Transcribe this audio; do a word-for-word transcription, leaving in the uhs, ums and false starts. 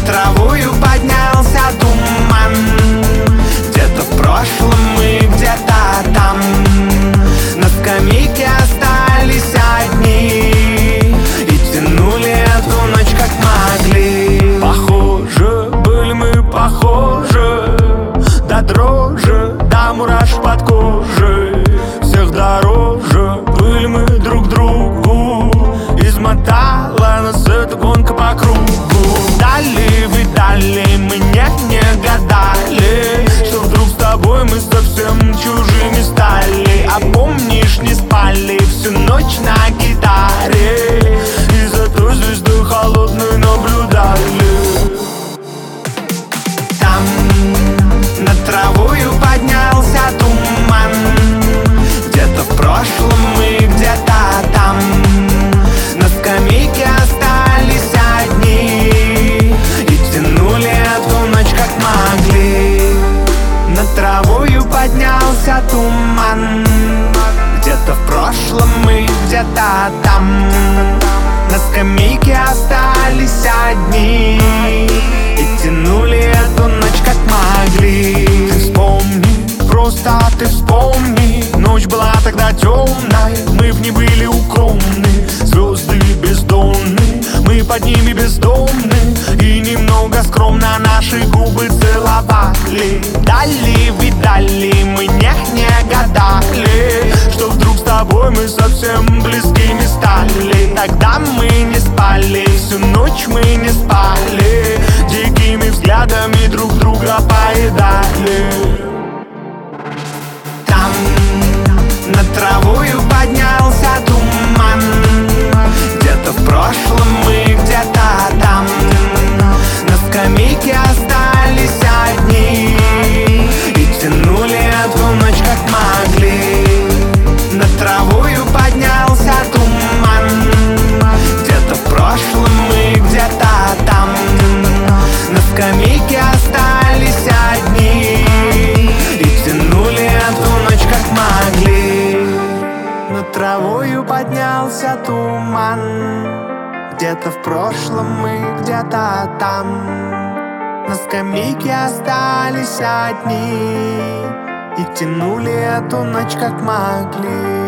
Над травою поднялся туман. Где-то в прошлом мы, где-то там. На скамейке остались одни и тянули эту ночь как могли. Похоже, были мы похожи до дрожи, до мурашек под кожей. Всех дороже были мы друг другу. Измотала нас эта гонка по кругу. Дали, видали, мы не, не гадали, что вдруг с тобой мы совсем чужими стали. А помнишь, не спали всю ночь на гитаре и за той звездой холодной наблюдали. Там над травою поднялся туман. Где-то в прошлом мы, где-то там. На скамейке остались одни и тянули эту ночь как могли. Над травою поднялся туман. Где-то в прошлом мы, где-то там. На скамейке остались одни и тянули эту ночь как могли. Ты вспомни, просто ты вспомни. Ночь была тогда темной, мы в ней были укромны. Звезды бездонны, мы под ними бездомны. И немного скромно наши губы целовали. Дали, видали, мы не, не гадали, что вдруг с тобой мы совсем близкими стали. Тогда мы не спали, всю ночь мы не спали. Дикими взглядами друг друга поедали. Там над травою поднялся туман. Где-то в прошлом мы, где-то там. На скамейке остались одни и тянули эту ночь как могли. Над травою поднялся туман. Где-то в прошлом мы, где-то там. На скамейке остались одни и тянули эту ночь как могли. Над травою поднялся туман. Где-то в прошлом мы, где-то там. На скамейке остались одни и тянули эту ночь как могли.